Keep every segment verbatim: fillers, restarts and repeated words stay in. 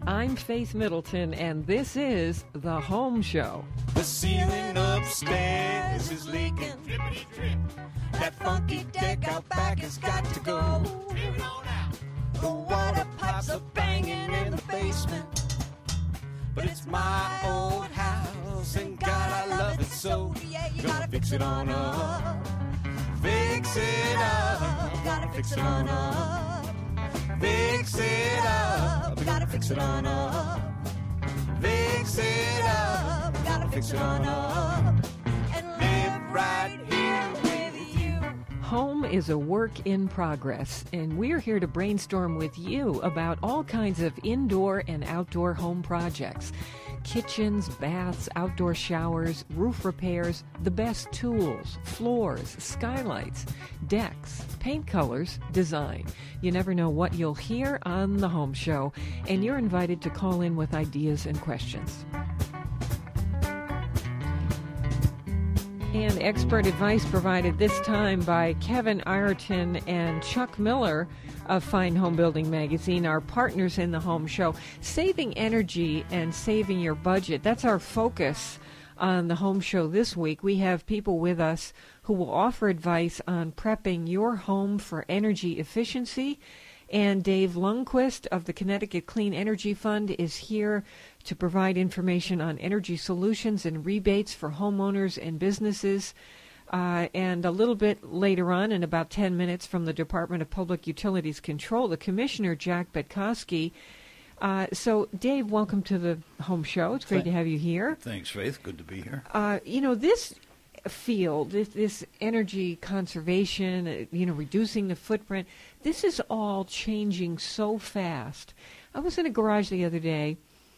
I'm Faith Middleton, and this is The Home Show. The ceiling upstairs is leaking. Drippity drip. That funky deck out back has got to go. Clear it on out. The water pipes are banging in the basement. But it's my old house, and God, I love it so. Yeah, you gotta fix it on up. Fix it up. Gotta fix it on up. Fix it up. Gotta fix it on up. Fix it up. Gotta fix it on up. And live right here with you. Home is a work in progress, and we're here to brainstorm with you about all kinds of indoor and outdoor home projects. Kitchens, baths, outdoor showers, roof repairs, the best tools, floors, skylights, decks, paint colors, design. You never know what you'll hear on The Home Show, and you're invited to call in with ideas and questions. And expert advice provided this time by Kevin Ireton and Chuck Miller of Fine Home Building Magazine, our partners in The Home Show. Saving energy and saving your budget, that's our focus on The Home Show this week. We have people with us who will offer advice on prepping your home for energy efficiency. And Dave Lundquist of the Connecticut Clean Energy Fund is here to provide information on energy solutions and rebates for homeowners and businesses. Uh, and a little bit later on, in about ten minutes, from the Department of Public Utilities Control, the Commissioner, Jack Betkoski. Uh, so, Dave, welcome to the Home Show. It's great Th- to have you here. Thanks, Faith. Good to be here. Uh, you know, this field, this, this energy conservation, uh, you know, reducing the footprint, this is all changing so fast. I was in a garage the other day,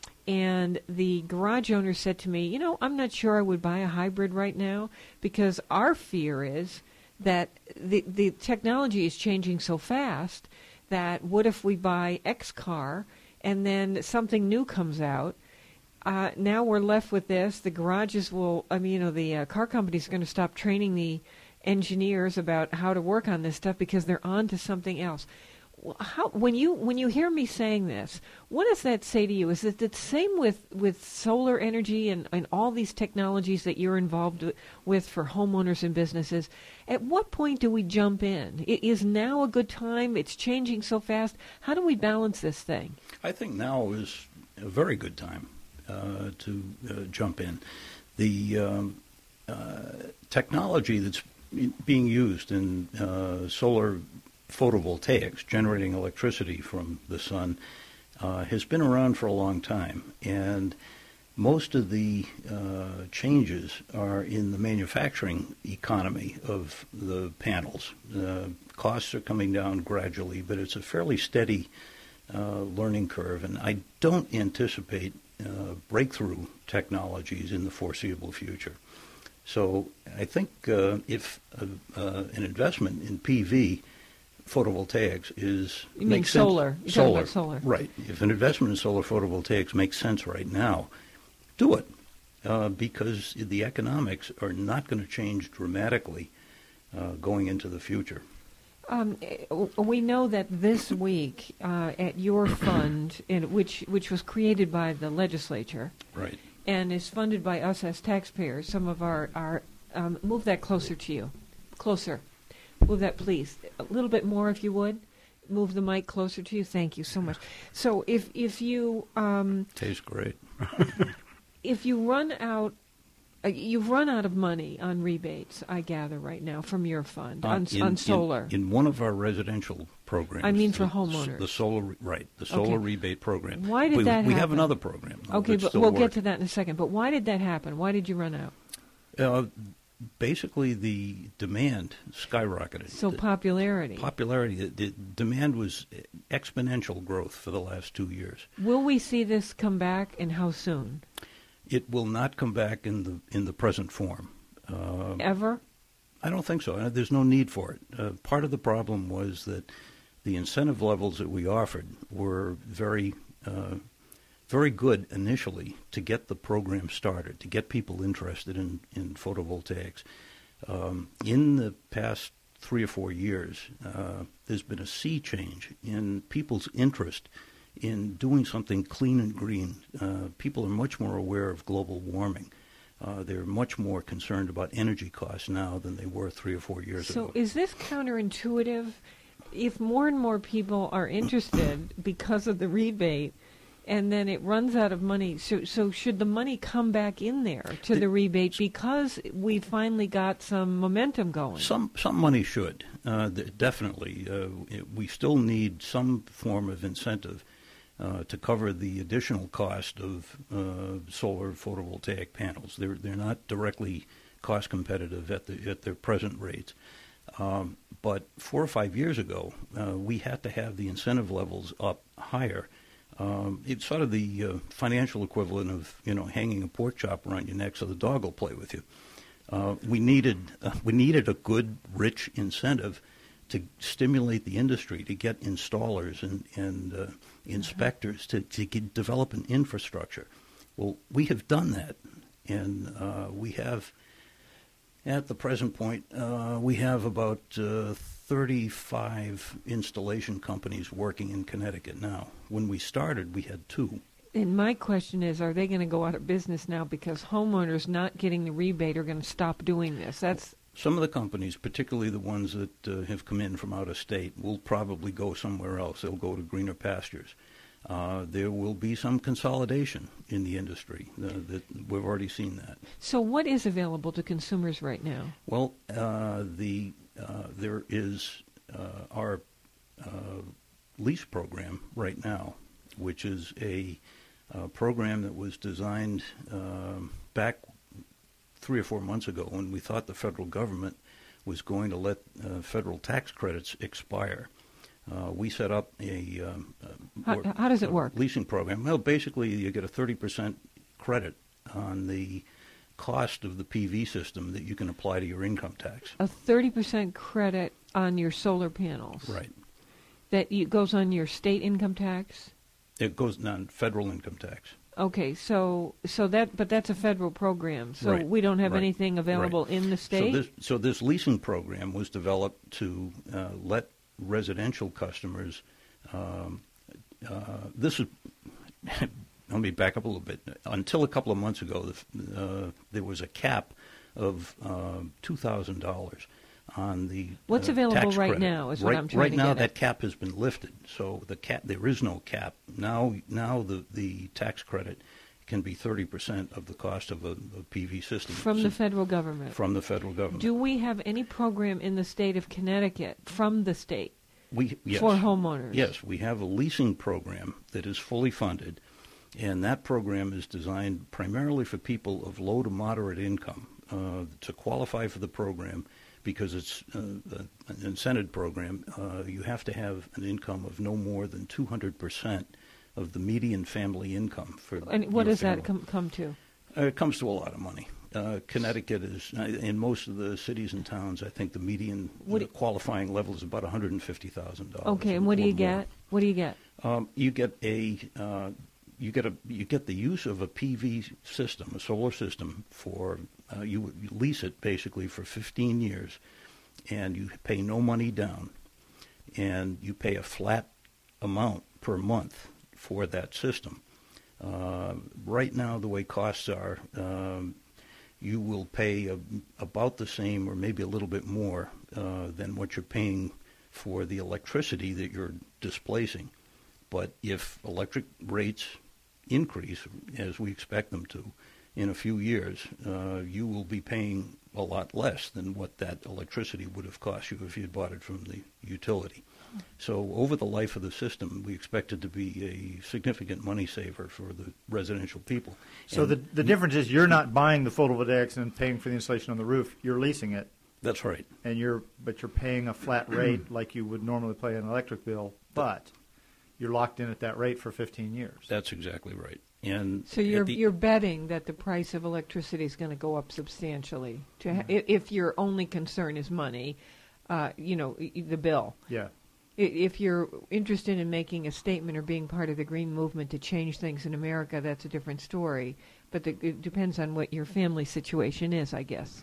and the garage owner said to me, you know, I'm not sure I would buy a hybrid right now because our fear is that the, the technology is changing so fast that what if we buy X car and then something new comes out? Uh, now we're left with this. The garages will, I mean, you know, the uh, car companies are going to stop training the engineers about how to work on this stuff because they're on to something else. How, when you when you hear me saying this, what does that say to you? Is it the same with, with solar energy and, and all these technologies that you're involved with for homeowners and businesses? At what point do we jump in? It is now a good time? It's changing so fast. How do we balance this thing? I think now is a very good time uh, to uh, jump in. The um, uh, technology that's being used in uh, solar photovoltaics, generating electricity from the sun, uh, has been around for a long time. And most of the uh, changes are in the manufacturing economy of the panels. Uh, costs are coming down gradually, but it's a fairly steady uh, learning curve. And I don't anticipate uh, breakthrough technologies in the foreseeable future. So I think uh, if uh, uh, an investment in P V photovoltaics is you mean solar? You're solar, about solar, right? If an investment in solar photovoltaics makes sense right now, do it uh, because the economics are not going to change dramatically uh, going into the future. Um, we know that this week uh, at your fund, in which which was created by the legislature, right, and is funded by us as taxpayers, some of our our um, move that closer to you, closer. Move that, please. A little bit more, if you would. Move the mic closer to you. Thank you so much. So, if if you um, tastes great. if you run out, uh, you've run out of money on rebates. I gather right now from your fund uh, on, in, on solar. In, in one of our residential programs. I mean, for the, homeowners. The solar, right? The solar okay. rebate program. Why did we, that we happen? have another program. Okay, but we'll work. get to that in a second. But why did that happen? Why did you run out? Uh, Basically, the demand skyrocketed. So the popularity. Popularity. The, the demand was exponential growth for the last two years. Will we see this come back, and how soon? It will not come back in the in the present form. Uh, Ever? I don't think so. There's no need for it. Uh, part of the problem was that the incentive levels that we offered were very uh, very good initially to get the program started, to get people interested in, in photovoltaics. Um, in the past three or four years, uh, there's been a sea change in people's interest in doing something clean and green. Uh, people are much more aware of global warming. Uh, they're much more concerned about energy costs now than they were three or four years so ago. So is this counterintuitive? If more and more people are interested because of the rebate, and then it runs out of money, so so should the money come back in there to the, the rebate because we finally got some momentum going? Some some money should, uh, th- definitely. Uh, it, we still need some form of incentive uh, to cover the additional cost of uh, solar photovoltaic panels. They're they're not directly cost competitive at the at their present rates. Um, but four or five years ago, uh, we had to have the incentive levels up higher. Um, it's sort of the uh, financial equivalent of, you know, hanging a pork chop around your neck so the dog will play with you. Uh, we needed uh, we needed a good, rich incentive to stimulate the industry, to get installers and, and uh, inspectors to, to get, develop an infrastructure. Well, we have done that, and uh, we have, at the present point, uh, we have about uh, thirty-five installation companies working in Connecticut now. When we started, we had two. And my question is, are they going to go out of business now because homeowners not getting the rebate are going to stop doing this? That's Some of the companies, particularly the ones that uh, have come in from out of state, will probably go somewhere else. They'll go to greener pastures. Uh, there will be some consolidation in the industry. Uh, that we've already seen that. So what is available to consumers right now? Well, uh, the uh, there is uh, our uh, lease program right now, which is a uh, program that was designed uh, back three or four months ago when we thought the federal government was going to let uh, federal tax credits expire. Uh, we set up a, um, how, or, how does it work? leasing program. Well, basically, you get a thirty percent credit on the cost of the P V system that you can apply to your income tax. A thirty percent credit on your solar panels. Right. That you, goes on your state income tax? It goes on federal income tax. Okay, so so that but that's a federal program, so right. we don't have right. anything available right. in the state? So this, so this leasing program was developed to uh, let residential customers, um, uh, this is, let me back up a little bit. Until a couple of months ago, the, uh, there was a cap of uh, two thousand dollars on the What's uh, available tax right credit. now is what right, I'm trying right to now, get that at. cap has been lifted, so the cap there is no cap now. Now the the tax credit can be thirty percent of the cost of a, a P V system From so, the federal government? From the federal government. Do we have any program in the state of Connecticut from the state we, yes. for homeowners? Yes, we have a leasing program that is fully funded, and that program is designed primarily for people of low to moderate income. Uh, to qualify for the program, because it's uh, an incentive program, uh, you have to have an income of no more than two hundred percent of the median family income. For And what your does family. that come, come to? Uh, it comes to a lot of money. Uh, Connecticut is, uh, in most of the cities and towns, I think the median What uh, qualifying level is about one hundred fifty thousand dollars. Okay, and what do you get? What do you get? Um, you get a uh, you get a you get the use of a P V system, a solar system, for uh, you, you lease it basically for fifteen years, and you pay no money down, and you pay a flat amount per month for that system. Uh, right now, the way costs are, um, you will pay a, about the same or maybe a little bit more uh, than what you're paying for the electricity that you're displacing. But if electric rates increase, as we expect them to, in a few years, uh, you will be paying a lot less than what that electricity would have cost you if you had bought it from the utility. So over the life of the system, we expect it to be a significant money saver for the residential people. So and the the difference is you're not buying the photovoltaics and paying for the installation on the roof. You're leasing it. That's right. And you're but you're paying a flat rate like you would normally pay an electric bill, but you're locked in at that rate for fifteen years. That's exactly right. And So you're the, you're betting that the price of electricity is going to go up substantially. To ha- Mm-hmm. if your only concern is money, uh, you know, the bill. Yeah. If you're interested in making a statement or being part of the green movement to change things in America, that's a different story. But the, it depends on what your family situation is, I guess.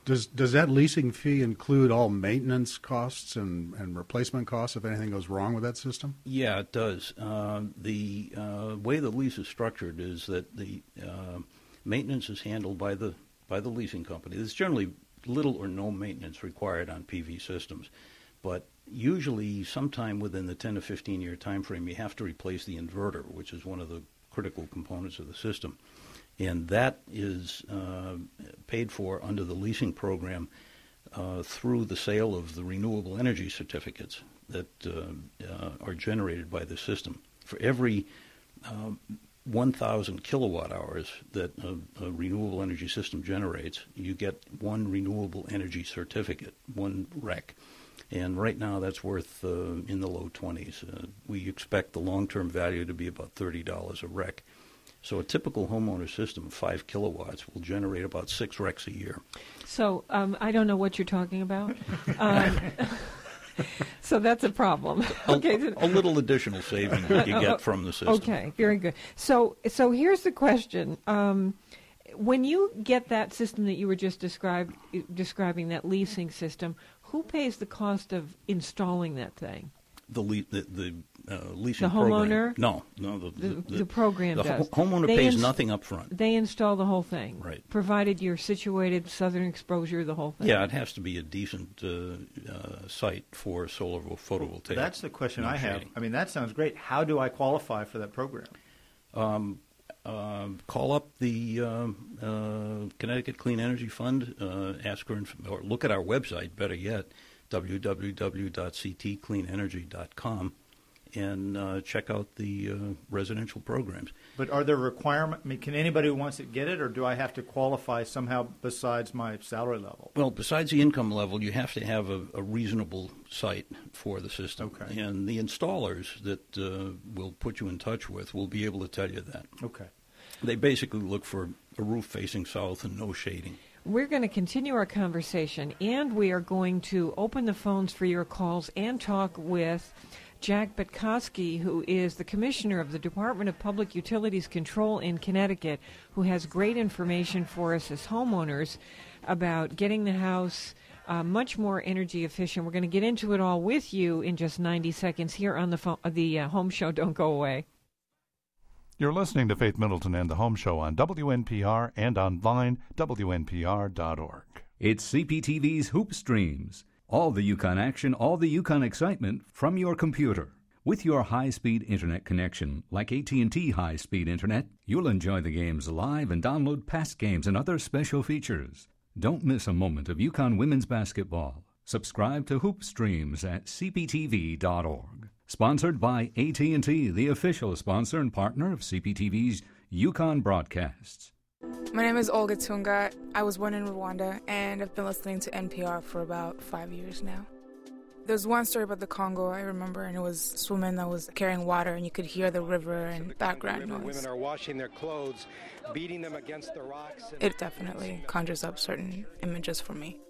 Does does that leasing fee include all maintenance costs and, and replacement costs if anything goes wrong with that system? Yeah, it does. Uh, the uh, way the lease is structured is that the uh, maintenance is handled by the by the leasing company. There's generally little or no maintenance required on P V systems, but usually sometime within the ten to fifteen year time frame, you have to replace the inverter, which is one of the critical components of the system. And that is uh, paid for under the leasing program uh, through the sale of the renewable energy certificates that uh, uh, are generated by the system. For every uh, one thousand kilowatt hours that a, a renewable energy system generates, you get one renewable energy certificate, one R E C. And right now that's worth uh, in the low twenties. Uh, we expect the long-term value to be about thirty dollars a R E C. So a typical homeowner system of five kilowatts will generate about six R E Cs a year. So um, I don't know what you're talking about. Um, so that's a problem. Okay, a, a little additional saving that you get from the system. Okay, very good. So, so here's the question: um, when you get that system that you were just described, describing, that leasing system, who pays the cost of installing that thing? The le- the, the uh, leasing the homeowner? program. No, no, the the, the, the program the does. Ho- homeowner they pays ins- nothing up front. They install the whole thing, right? Provided you're situated southern exposure, the whole thing. Yeah, it has to be a decent uh, uh, site for solar photovoltaic. That's the question no I have. shading. I mean, that sounds great. How do I qualify for that program? Um, uh, call up the uh, uh, Connecticut Clean Energy Fund. Uh, ask her, inf- or look at our website. Better yet, w w w dot c t clean energy dot com. And uh, check out the uh, residential programs. But are there requirements? I mean, can anybody who wants it get it, or do I have to qualify somehow besides my salary level? Well, besides the income level, you have to have a, a reasonable site for the system. Okay. And the installers that uh, we'll put you in touch with will be able to tell you that. Okay. They basically look for a roof facing south and no shading. We're going to continue our conversation, and we are going to open the phones for your calls and talk with Jack Betkoski, who is the Commissioner of the Department of Public Utilities Control in Connecticut, who has great information for us as homeowners about getting the house uh, much more energy efficient. We're going to get into it all with you in just ninety seconds here on the, phone, uh, the uh, Home Show. Don't go away. You're listening to Faith Middleton and the Home Show on W N P R and online, W N P R dot org. It's C P T V's Hoop Streams. All the Yukon action, all the Yukon excitement from your computer. With your high-speed internet connection, like A T and T high-speed internet, you'll enjoy the games live and download past games and other special features. Don't miss a moment of Yukon women's basketball. Subscribe to Hoop Streams at c p t v dot org. Sponsored by A T and T, the official sponsor and partner of C P T V's Yukon broadcasts. My name is Olga Tunga. I was born in Rwanda, and I've been listening to N P R for about five years now. There's one story about the Congo I remember, and it was women that was carrying water, and you could hear the river and background river, noise. Women are washing their clothes, beating them against the rocks. It definitely conjures up certain images for me.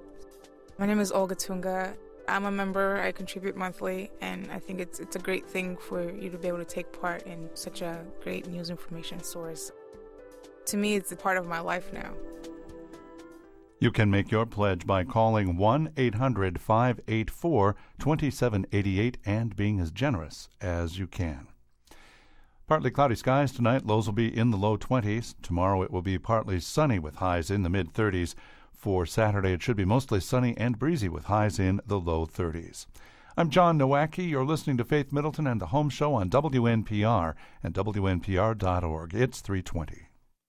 My name is Olga Tunga. I'm a member. I contribute monthly, and I think it's it's a great thing for you to be able to take part in such a great news information source. To me, it's a part of my life now. You can make your pledge by calling one eight hundred five eight four two seven eight eight and being as generous as you can. Partly cloudy skies tonight. Lows will be in the low twenties. Tomorrow it will be partly sunny with highs in the mid-thirties. For Saturday, it should be mostly sunny and breezy with highs in the low thirties. I'm John Nowacki. You're listening to Faith Middleton and the Home Show on W N P R and W N P R dot org. It's three twenty.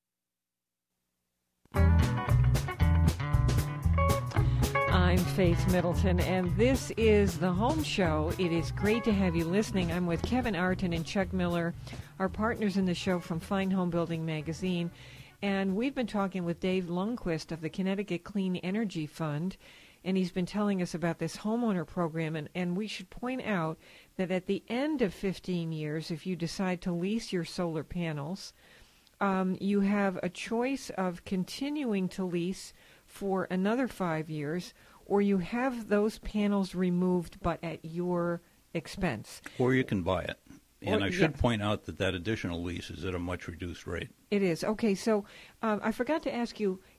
I'm Faith Middleton, and this is the Home Show. It is great to have you listening. I'm with Kevin Arton and Chuck Miller, our partners in the show from Fine Home Building Magazine. And we've been talking with Dave Lundquist of the Connecticut Clean Energy Fund, and he's been telling us about this homeowner program. And, and we should point out that at the end of fifteen years, if you decide to lease your solar panels, um, you have a choice of continuing to lease for another five years, or you have those panels removed but at your expense. Or you can buy it. And Or- I should yes. point out that that additional lease is at a much reduced rate. It is. Okay, so um, I forgot to ask you,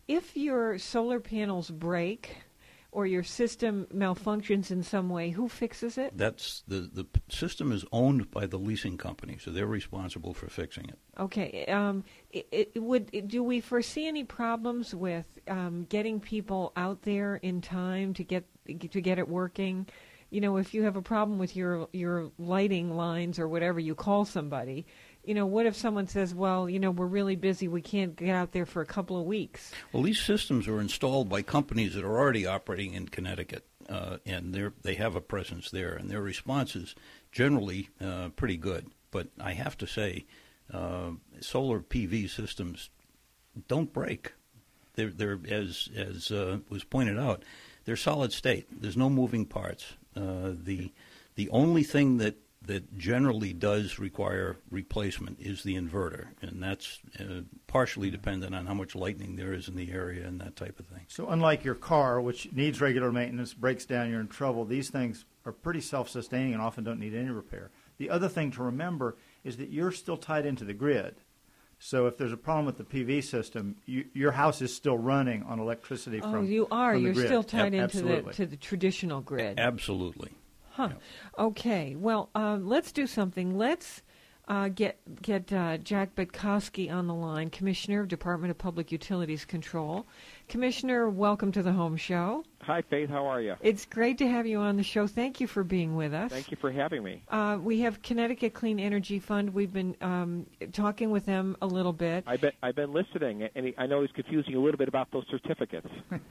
if your solar panels break or your system malfunctions in some way, who fixes it? That's the the p- system is owned by the leasing company, so they're responsible for fixing it. Okay. Um, it, it would do we foresee any problems with um, getting people out there in time to get to get it working? You know, if you have a problem with your your lighting lines or whatever, you call somebody. You know, what if someone says, well, you know, we're really busy, we can't get out there for a couple of weeks? Well, these systems are installed by companies that are already operating in Connecticut, uh, and they they have a presence there, and their response is generally uh, pretty good. But I have to say, uh, solar P V systems don't break. They're, they're as as uh, was pointed out, they're solid state. There's no moving parts. Uh, the the only thing that that generally does require replacement is the inverter, and that's uh, partially dependent on how much lightning there is in the area and that type of thing. So unlike your car, which needs regular maintenance, breaks down, you're in trouble, these things are pretty self-sustaining and often don't need any repair. The other thing to remember is that you're still tied into the grid. So if there's a problem with the P V system, you, your house is still running on electricity from, oh, you are. from the You're grid. still tied A- into the absolutely. to the traditional grid. Absolutely. Huh. Okay. Well, um, let's do something. Let's uh, get get uh, Jack Butkowski on the line, Commissioner of Department of Public Utilities Control. Commissioner, welcome to the Home Show. Hi, Faith. How are you? It's great to have you on the show. Thank you for being with us. Thank you for having me. Uh, we have Connecticut Clean Energy Fund. We've been um, talking with them a little bit. I've been, I've been listening, and he, I know he's confusing you a little bit about those certificates.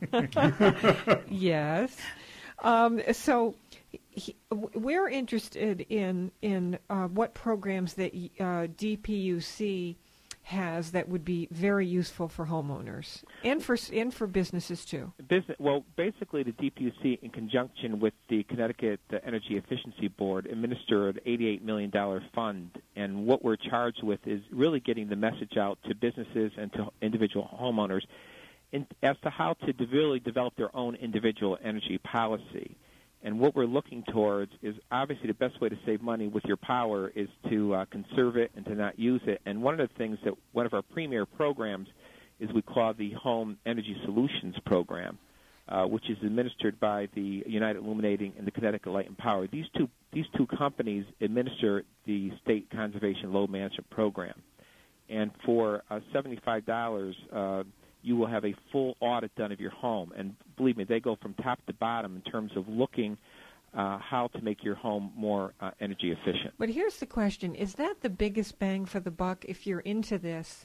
Yes. Um, so he, we're interested in in uh, what programs that uh, D P U C has that would be very useful for homeowners and for and for businesses too. Business, well, basically, the D P U C, in conjunction with the Connecticut Energy Efficiency Board, administer an eighty-eight million dollars fund, and what we're charged with is really getting the message out to businesses and to individual homeowners in, as to how to de- really develop their own individual energy policy. And what we're looking towards is obviously the best way to save money with your power is to uh, conserve it and to not use it. And one of the things that one of our premier programs is we call the Home Energy Solutions Program, uh, which is administered by the United Illuminating and the Connecticut Light and Power. These two these two companies administer the State Conservation Load Management Program. And for uh, seventy-five dollars, uh, you will have a full audit done of your home. And believe me, they go from top to bottom in terms of looking uh, how to make your home more uh, energy efficient. But here's the question. Is that the biggest bang for the buck if you're into this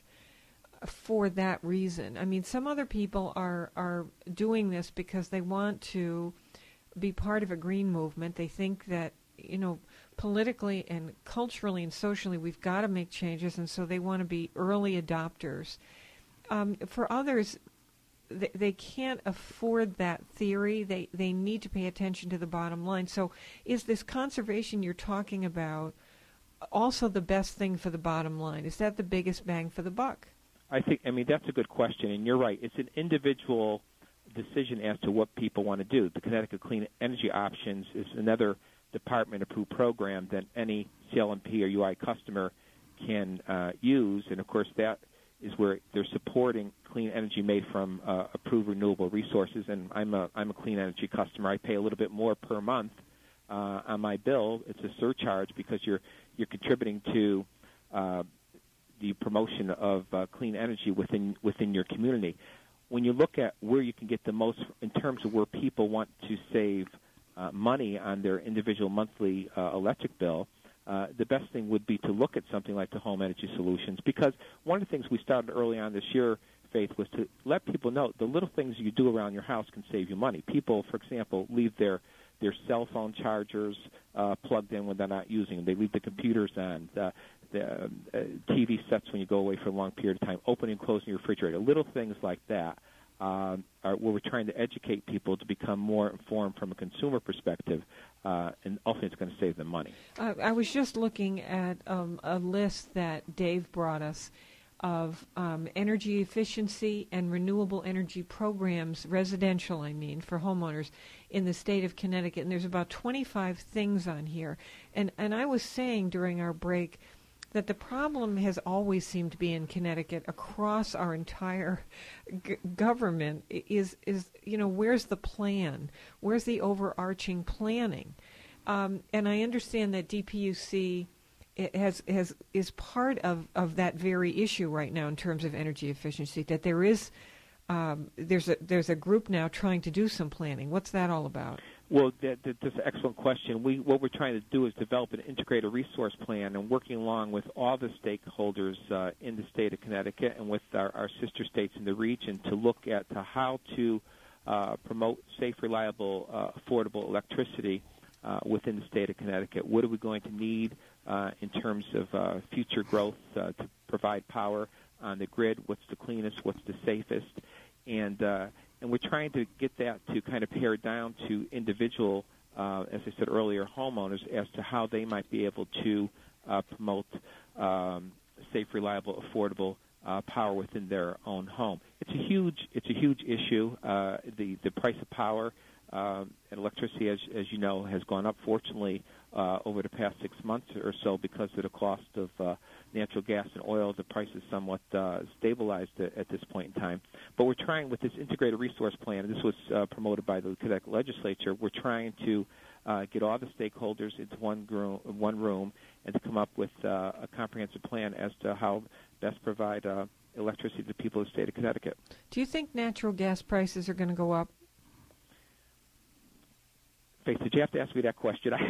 for that reason? I mean, some other people are, are doing this because they want to be part of a green movement. They think that, you know, politically and culturally and socially we've got to make changes, and so they want to be early adopters. Um, for others, they, they can't afford that theory. They they need to pay attention to the bottom line. So is this conservation you're talking about also the best thing for the bottom line? Is that the biggest bang for the buck? I think, I mean, that's a good question, and you're right. It's an individual decision as to what people want to do. The Connecticut Clean Energy Options is another department-approved program that any C L M P or U I customer can uh, use, and, of course, that is where they're supporting clean energy made from uh, approved renewable resources. And I'm a I'm a clean energy customer. I pay a little bit more per month uh, on my bill. It's a surcharge because you're you're contributing to uh, the promotion of uh, clean energy within within your community. When you look at where you can get the most in terms of where people want to save uh, money on their individual monthly uh, electric bill, Uh, the best thing would be to look at something like the Home Energy Solutions, because one of the things we started early on this year, Faith, was to let people know the little things you do around your house can save you money. People, for example, leave their their cell phone chargers uh, plugged in when they're not using them. They leave the computers on, the, the uh, T V sets when you go away for a long period of time, opening and closing your refrigerator, little things like that. Um, are where we're trying to educate people to become more informed from a consumer perspective, uh, and ultimately it's going to save them money. Uh, I was just looking at um, a list that Dave brought us of um, energy efficiency and renewable energy programs, residential, I mean, for homeowners in the state of Connecticut, and there's about twenty-five things on here. And, and I was saying during our break that the problem has always seemed to be in Connecticut across our entire g- government is, is, you know, where's the plan? Where's the overarching planning? Um, and I understand that D P U C it has has is part of, of that very issue right now in terms of energy efficiency. That there is um, there's a there's a group now trying to do some planning. What's that all about? Well, that, that, that's an excellent question. We what we're trying to do is develop an integrated resource plan, and working along with all the stakeholders uh, in the state of Connecticut and with our, our sister states in the region to look at to how to uh, promote safe, reliable, uh, affordable electricity uh, within the state of Connecticut. What are we going to need uh, in terms of uh, future growth uh, to provide power on the grid? What's the cleanest? What's the safest? And uh, and we're trying to get that to kind of pare down to individual, uh, as I said earlier, homeowners as to how they might be able to uh, promote um, safe, reliable, affordable uh, power within their own home. It's a huge, it's a huge issue. Uh, the the price of power um, and electricity, as as you know, has gone up. Fortunately, uh, over the past six months or so, because of the cost of uh, natural gas and oil, the price is somewhat uh, stabilized at, at this point in time. But we're trying with this integrated resource plan, and this was uh, promoted by the Connecticut legislature, we're trying to uh, get all the stakeholders into one room, one room and to come up with uh, a comprehensive plan as to how best provide uh, electricity to the people of the state of Connecticut. Do you think natural gas prices are going to go up? Faith, did you have to ask me that question? I,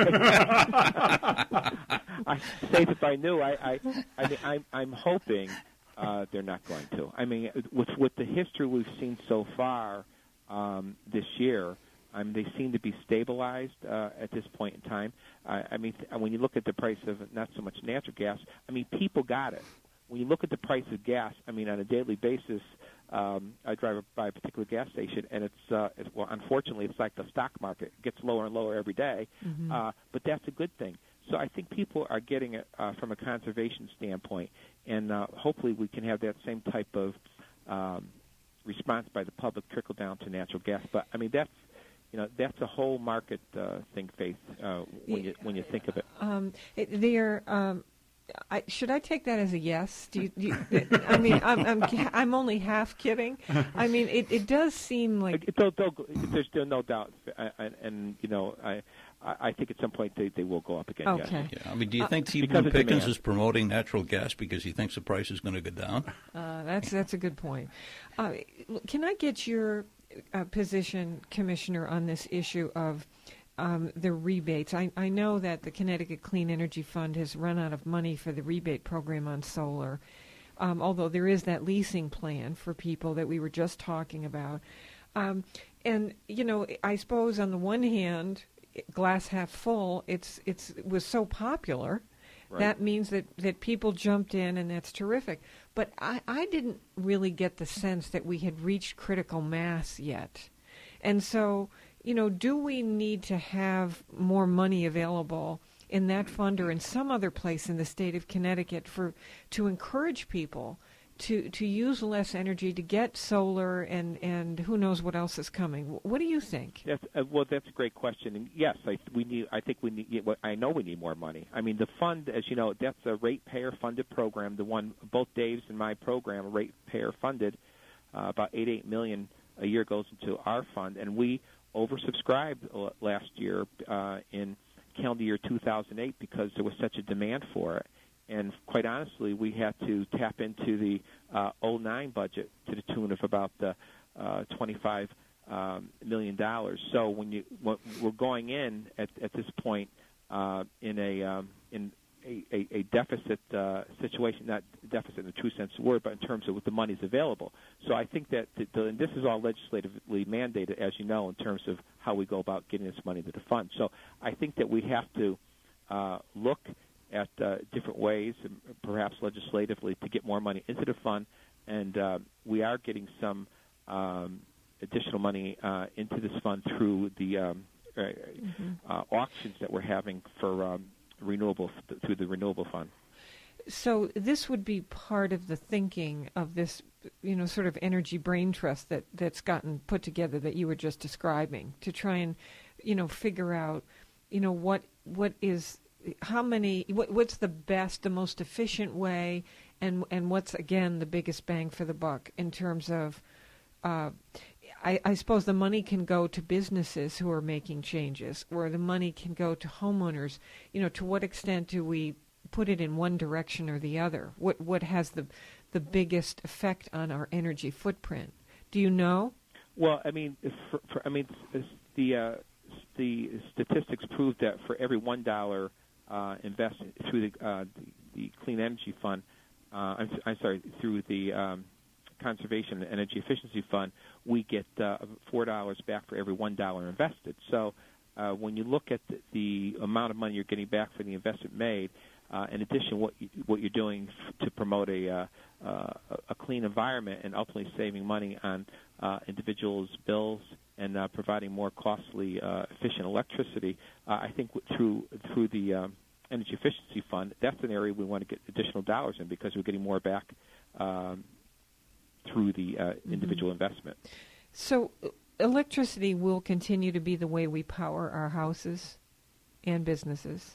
I say if I knew, I, I, I mean, I'm, I'm hoping uh, they're not going to. I mean, with with the history we've seen so far um, this year, I mean, they seem to be stabilized uh, at this point in time. I, I mean, when you look at the price of not so much natural gas, I mean, people got it. When you look at the price of gas, I mean, on a daily basis, um, I drive by a particular gas station, and it's, uh, it's well, unfortunately, it's like the stock market. It gets lower and lower every day, Mm-hmm. uh, but that's a good thing. So I think people are getting it uh, from a conservation standpoint, and uh, hopefully we can have that same type of um, response by the public trickle down to natural gas. But, I mean, that's, you know, that's a whole market uh, thing, Faith, uh, when you when you think of it. Um, it they're... Um I, should I take that as a yes? Do you, do you, I mean, I'm, I'm I'm only half kidding. I mean, it, it does seem like it, they'll, they'll, there's still no doubt, and, and you know, I I think at some point they, they will go up again. Okay. Yes. Yeah, I mean, do you think Uh, T. because Boone of Pickens demand. is promoting natural gas because he thinks the price is going to go down? Uh, that's that's a good point. Uh, can I get your uh, position, Commissioner, on this issue of um, the rebates? I, I know that the Connecticut Clean Energy Fund has run out of money for the rebate program on solar, um, although there is that leasing plan for people that we were just talking about. Um, and, you know, I suppose on the one hand, glass half full, it's it's it was so popular. Right. That means that, that people jumped in, and that's terrific. But I, I didn't really get the sense that we had reached critical mass yet. And so, you know, do we need to have more money available in that fund or in some other place in the state of Connecticut for to encourage people to to use less energy, to get solar, and, and who knows what else is coming? What do you think? That's, uh, well, that's a great question. And yes, I, we need. I think we need. Well, I know we need more money. I mean, the fund, as you know, that's a ratepayer-funded program. The one, both Dave's and my program, are ratepayer-funded. Uh, about eighty-eight million a year goes into our fund, and we oversubscribed last year uh, in calendar year two thousand eight because there was such a demand for it. And quite honestly, we had to tap into the uh, oh nine budget to the tune of about uh, uh, twenty-five um, million dollars. So when you when we're going in at, at this point uh, in a um, in a, a, a deficit uh, situation, not deficit in the true sense of the word, but in terms of what the money is available. So I think that the, the, and this is all legislatively mandated, as you know, in terms of how we go about getting this money to the fund. So I think that we have to uh, look at uh, different ways, perhaps legislatively, to get more money into the fund, and uh, we are getting some um, additional money uh, into this fund through the um, uh, Mm-hmm. uh, auctions that we're having for um, renewable through the renewable fund. So this would be part of the thinking of this, you know, sort of energy brain trust that, that's gotten put together that you were just describing, to try and, you know, figure out, you know, what what is how many? What, what's the best, the most efficient way, and and what's again the biggest bang for the buck in terms of? Uh, I, I suppose the money can go to businesses who are making changes, or the money can go to homeowners. You know, to what extent do we put it in one direction or the other? What what has the the biggest effect on our energy footprint? Do you know? Well, I mean, for, for, I mean, the uh, the statistics prove that for every one dollar uh, invested through the, uh, the the Clean Energy Fund, uh, I'm, I'm sorry, through the um, Conservation and Energy Efficiency Fund, we get uh, four dollars back for every one dollar invested. So uh, when you look at the, the amount of money you're getting back for the investment made, uh, in addition, what you, what you're doing f- to promote a uh, uh, a clean environment and ultimately saving money on uh, individuals' bills and uh, providing more costly, uh, efficient electricity, uh, I think w- through through the um, Energy Efficiency Fund, that's an area we want to get additional dollars in because we're getting more back um, through the uh, individual mm-hmm. investment. So electricity will continue to be the way we power our houses and businesses?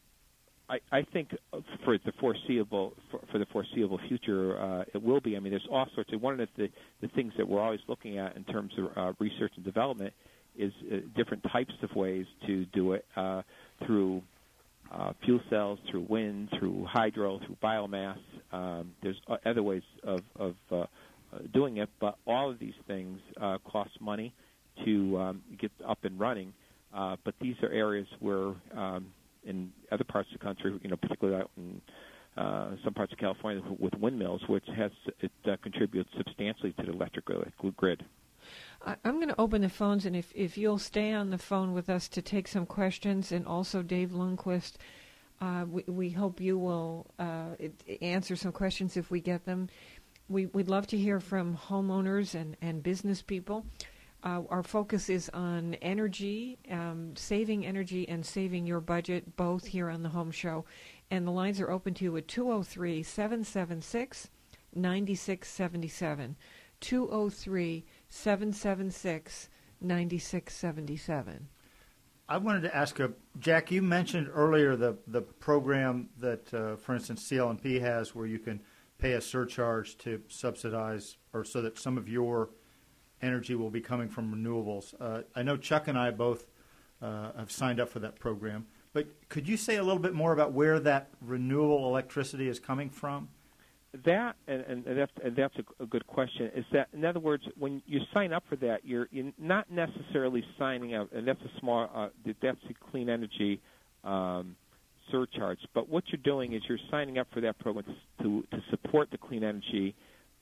I, I think for the foreseeable for, for the foreseeable future, uh, it will be. I mean, there's all sorts of one of the, the things that we're always looking at in terms of uh, research and development is uh, different types of ways to do it uh, through uh, fuel cells, through wind, through hydro, through biomass. Um, there's other ways of, of uh, doing it, but all of these things uh, cost money to um, get up and running. Uh, but these are areas where um, in other parts of the country, you know, particularly out in uh, some parts of California with windmills, which has it uh, contributes substantially to the electric grid. I'm going to open the phones, and if, if you'll stay on the phone with us to take some questions, and also Dave Lundquist, uh, we, we hope you will uh, answer some questions if we get them. We, we'd love to hear from homeowners and, and business people. Uh, our focus is on energy, um, saving energy and saving your budget, both here on the Home Show. And the lines are open to you at two oh three, seven seven six, nine six seven seven. two oh three, seven seven six, nine six seven seven. I wanted to ask, a, Jack, you mentioned earlier the, the program that, uh, for instance, C L N P has where you can pay a surcharge to subsidize or so that some of your energy will be coming from renewables. Uh, I know Chuck and I both uh, have signed up for that program, but could you say a little bit more about where that renewable electricity is coming from? That, and, and that's, and that's a, a good question, is that, in other words, when you sign up for that, you're, you're not necessarily signing up, and that's a small, uh, that's the clean energy um, surcharge, but what you're doing is you're signing up for that program to, to support the clean energy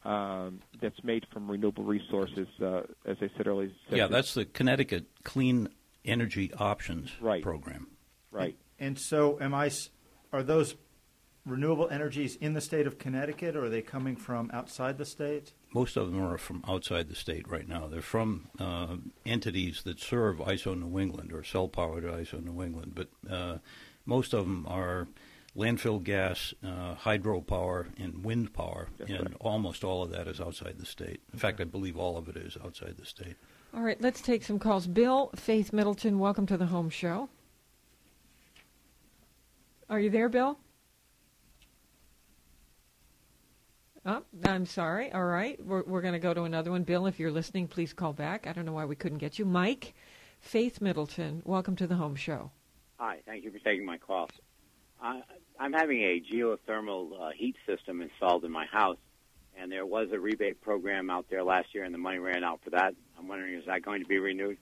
Um, that's made from renewable resources, uh, as I said earlier. Yeah, that's the Connecticut Clean Energy Options right. program. Right. And, and so, am I? Are those renewable energies in the state of Connecticut, or are they coming from outside the state? Most of them are from outside the state right now. They're from uh, entities that serve I S O New England or sell power to I S O New England, but uh, most of them are landfill gas, uh, hydropower, and wind power, That's and right. almost all of that is outside the state. In fact, I believe all of it is outside the state. All right, let's take some calls. Bill, Faith Middleton, welcome to the Home Show. Are you there, Bill? Oh, I'm sorry. All right, we're, we're going to go to another one. Bill, if you're listening, please call back. I don't know why we couldn't get you. Mike, Faith Middleton, welcome to the Home Show. Hi, thank you for taking my call. Uh, I'm having a geothermal uh, heat system installed in my house, and there was a rebate program out there last year, and the money ran out for that. I'm wondering, is that going to be renewed?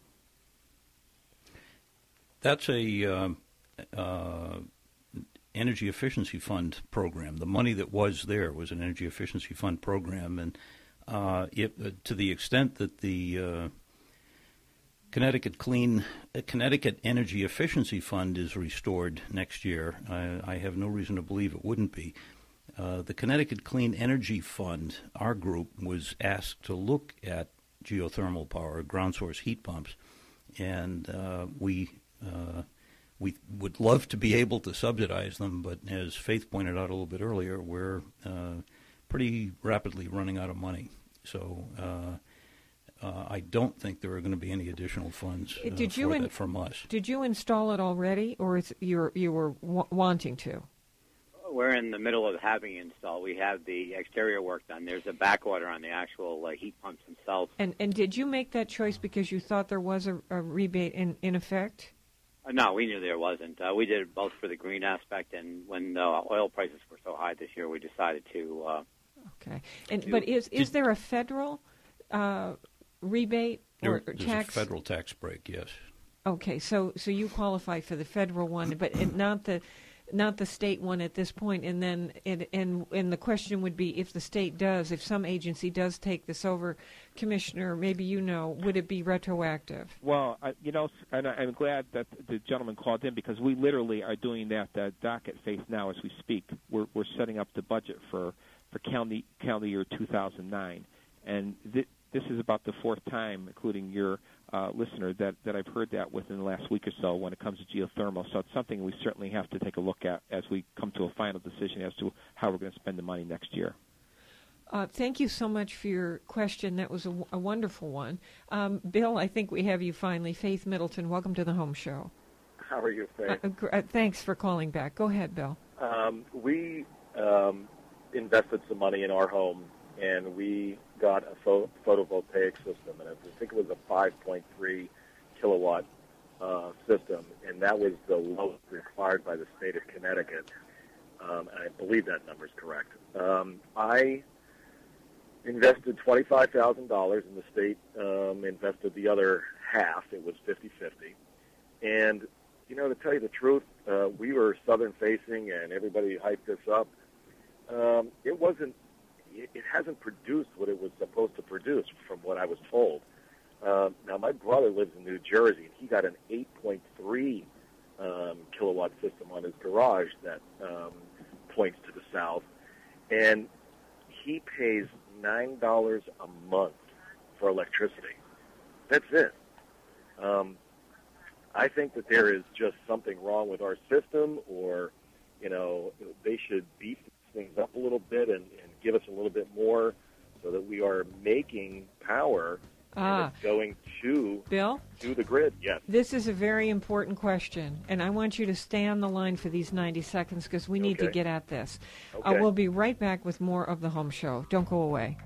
That's a uh, uh, energy efficiency fund program. The money that was there was an energy efficiency fund program, and uh, it, uh, to the extent that the uh, Connecticut Clean uh, Connecticut Energy Efficiency Fund is restored next year, I, I have no reason to believe it wouldn't be. Uh, the Connecticut Clean Energy Fund, our group, was asked to look at geothermal power, ground source heat pumps, and uh, we uh, we would love to be able to subsidize them, but as Faith pointed out a little bit earlier, we're uh, pretty rapidly running out of money. So. Uh, uh, I don't think there are going to be any additional funds uh, Did for you in, that from us. Did you install it already, or is you you were w- wanting to? We're in the middle of having it installed. We have the exterior work done. There's a back order on the actual uh, heat pumps themselves. And and did you make that choice because you thought there was a, a rebate in, in effect? Uh, no, we knew there wasn't. Uh, we did it both for the green aspect, and when uh, oil prices were so high this year, we decided to. Uh, okay. And to, but is is there a federal uh, rebate or There, there's tax? a federal tax break, yes. Okay, so so you qualify for the federal one, but it, not the not the state one at this point. And then it, and and the question would be, if the state does, if some agency does take this over, Commissioner, maybe you know, would it be retroactive? Well, I, you know, and I, I'm glad that the gentleman called in, because we literally are doing that uh, docket phase now as we speak. We're we're setting up the budget for for calendar calendar year two thousand nine, and th- this is about the fourth time, including your uh, listener, that, that I've heard that within the last week or so when it comes to geothermal. So it's something we certainly have to take a look at as we come to a final decision as to how we're going to spend the money next year. Uh, thank you so much for your question. That was a, a wonderful one. Um, Bill, I think we have you finally. Faith Middleton, welcome to the Home Show. How are you, Faith? Uh, uh, thanks for calling back. Go ahead, Bill. Um, we um, invested some money in our home, and we got a pho- photovoltaic system, and I think it was a five point three kilowatt uh, system, and that was the lowest required by the state of Connecticut, um, and I believe that number is correct. Um, I invested twenty-five thousand dollars, and the state um, invested the other half. It was fifty-fifty, and, you know, to tell you the truth, uh, we were southern-facing, and everybody hyped this up. Um, it wasn't It hasn't produced what it was supposed to produce, from what I was told. Um, now, my brother lives in New Jersey, and he got an eight point three um, kilowatt system on his garage that um, points to the south, and he pays nine dollars a month for electricity. That's it. Um, I think that there is just something wrong with our system, or, you know, they should beef things up a little bit and, and give us a little bit more so that we are making power ah. and it's going to, Bill? to the grid. Yes. This is a very important question, and I want you to stay on the line for these ninety seconds because we need Okay. to get at this. Okay. Uh, we'll be right back with more of the Home Show. Don't go away.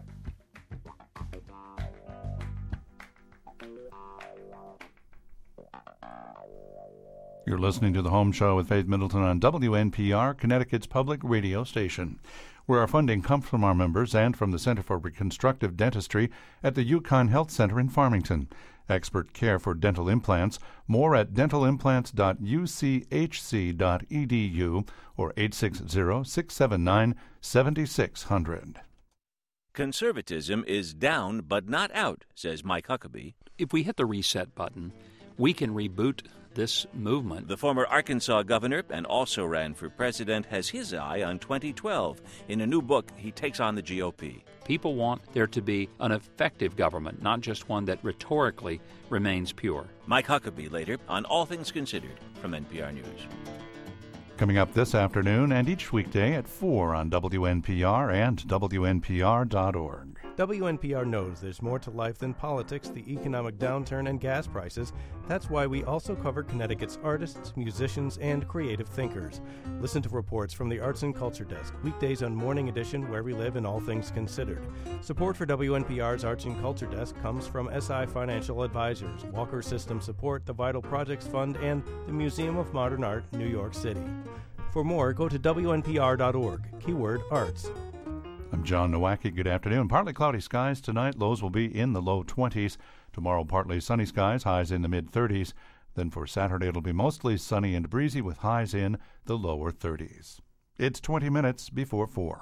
You're listening to The Home Show with Faith Middleton on W N P R, Connecticut's public radio station, where our funding comes from our members and from the Center for Reconstructive Dentistry at the UConn Health Center in Farmington. Expert care for dental implants. More at dental implants dot u c h c dot e d u or eight six zero, six seven nine, seven six zero zero. Conservatism is down but not out, says Mike Huckabee. If we hit the reset button, we can reboot this movement. The former Arkansas governor, and also ran for president, has his eye on twenty twelve. In a new book, he takes on the G O P. People want there to be an effective government, not just one that rhetorically remains pure. Mike Huckabee later on All Things Considered from N P R News. Coming up this afternoon and each weekday at four on W N P R and W N P R dot org. W N P R knows there's more to life than politics, the economic downturn, and gas prices. That's why we also cover Connecticut's artists, musicians, and creative thinkers. Listen to reports from the Arts and Culture Desk, weekdays on Morning Edition, Where We Live and All Things Considered. Support for W N P R's Arts and Culture Desk comes from S I Financial Advisors, Walker System Support, the Vital Projects Fund, and the Museum of Modern Art, New York City. For more, go to W N P R dot org, keyword arts. I'm John Nowacki. Good afternoon. Partly cloudy skies tonight. Lows will be in the low twenties. Tomorrow, partly sunny skies, highs in the mid-thirties. Then for Saturday, it'll be mostly sunny and breezy with highs in the lower thirties. It's twenty minutes before four.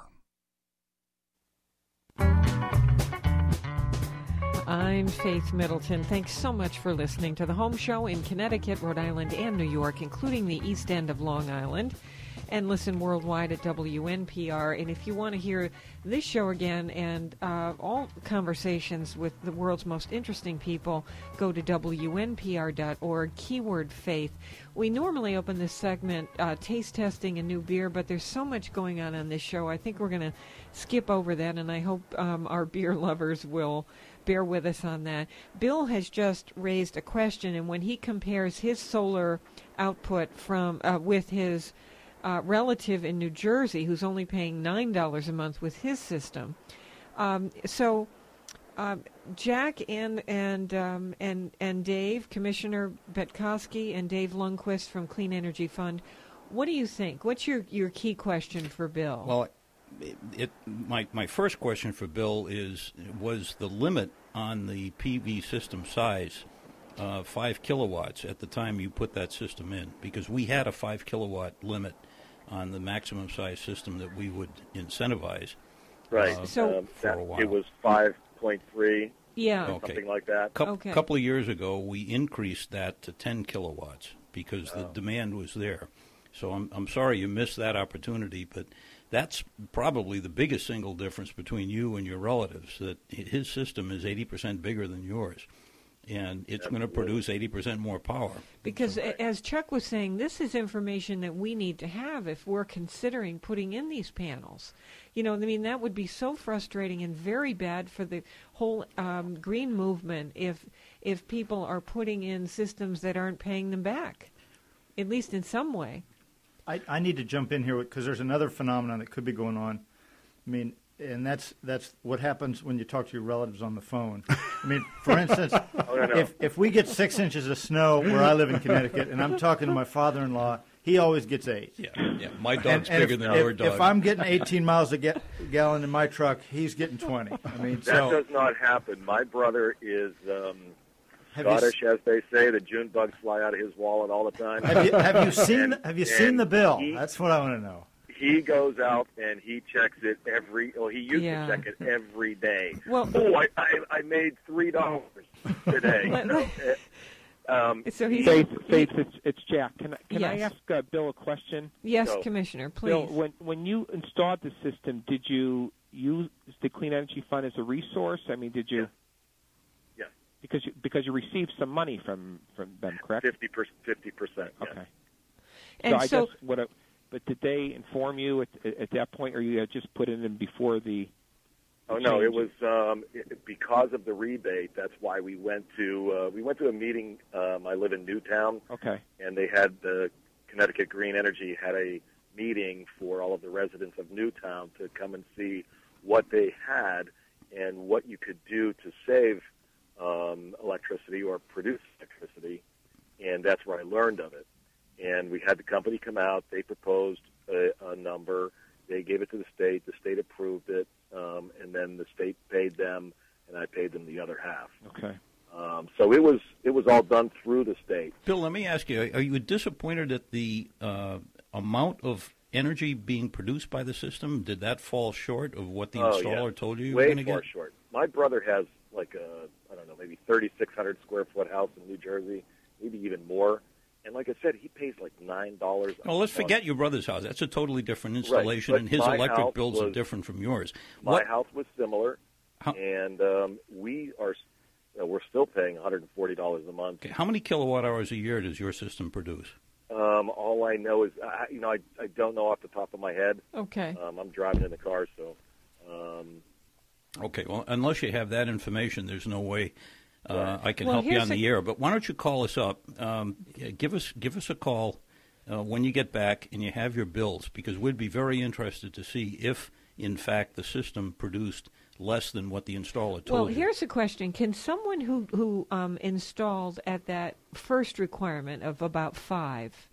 I'm Faith Middleton. Thanks so much for listening to The Home Show in Connecticut, Rhode Island, and New York, including the East End of Long Island. And listen worldwide at W N P R. And if you want to hear this show again and uh, all conversations with the world's most interesting people, go to W N P R dot org, keyword faith. We normally open this segment uh, taste testing a new beer, but there's so much going on on this show. I think we're going to skip over that, and I hope um, our beer lovers will bear with us on that. Bill has just raised a question, and when he compares his solar output from uh, with his uh, relative in New Jersey, who's only paying nine dollars a month with his system, um, so uh, Jack and and um, and and Dave, Commissioner Betkowski and Dave Lundquist from Clean Energy Fund, what do you think? What's your, your key question for Bill? Well, it, it my my first question for Bill is: was the limit on the P V system size uh, five kilowatts at the time you put that system in? Because we had a five kilowatt limit on the maximum size system that we would incentivize. Right. Uh, So- um, for that, a while. it was five point three. Yeah. Okay. Something like that. Couple, Okay. couple of years ago, we increased that to ten kilowatts because the Oh. demand was there. So I'm I'm sorry you missed that opportunity, but that's probably the biggest single difference between you and your relatives, that his system is eighty percent bigger than yours, and it's going to produce eighty percent more power. Because a- as Chuck was saying, this is information that we need to have if we're considering putting in these panels. You know, I mean, that would be so frustrating and very bad for the whole um, green movement if if people are putting in systems that aren't paying them back, at least in some way. I, I need to jump in here because there's another phenomenon that could be going on. I mean, and that's that's what happens when you talk to your relatives on the phone. I mean, for instance, Oh, no, no. if if we get six inches of snow where I live in Connecticut, and I'm talking to my father-in-law, he always gets eight. Yeah, yeah. My dog's And- and bigger if, than if, your dog. If I'm getting eighteen miles a ga- gallon in my truck, he's getting twenty. I mean, That so does not happen. My brother is um, Have you s- Scottish, as they say. The June bugs fly out of his wallet all the time. have you have you seen And- have you seen and the bill? He, That's what I want to know. he goes out and he checks it every. Well, he used Yeah. to check it every day. Well- oh, I, I, I made three dollars today. Let- let- um, So he's Faith, Faith, it's, it's Jack. Can I, can I Yes. ask uh, Bill a question? yes, So- Commissioner, Bill, please. when when you installed the system, did you use the Clean Energy Fund as a resource? I mean, did you? Yes. Yes. Because you, because you received some money from from them, correct? fifty percent. Fifty percent. Yes. Okay. And so I so- guess what. I, but did they inform you at, at that point, or you had just put it in before the? Oh no! It was um, it, because of the rebate. That's why we went to uh, we went to a meeting. Um, I live in Newtown, Okay. and they had the Connecticut Green Energy had a meeting for all of the residents of Newtown to come and see what they had and what you could do to save um, electricity or produce electricity, and that's where I learned of it. And we had the company come out. They proposed a, a number. They gave it to the state. The state approved it, um, and then the state paid them, and I paid them the other half. Okay. Um, so it was it was all done through the state. Bill, let me ask you: are you disappointed at the uh, amount of energy being produced by the system? Did that fall short of what the Oh, installer yeah. told you you Way were going to far get? short. My brother has like a I don't know maybe thirty-six hundred square foot house in New Jersey, maybe even more. And like I said, he pays like nine dollars. Well, let's forget your brother's house. That's a totally different installation, but and his my electric house bills are was- different from yours. My What? house was similar, How- and um, we are uh, we're still paying one hundred forty dollars a month. Okay, how many kilowatt hours a year does your system produce? Um, all I know is, I, you know, I, I don't know off the top of my head. Okay. Um, I'm driving in the car, so. Um, Okay, well, unless you have that information, there's no way uh, Right. I can Well, help you here's on the a- air. But why don't you call us up? Um, yeah, give us give us a call uh, when you get back and you have your bills, because we'd be very interested to see if, in fact, the system produced less than what the installer told Well, you. here's a question: can someone who who um, installed at that first requirement of about five,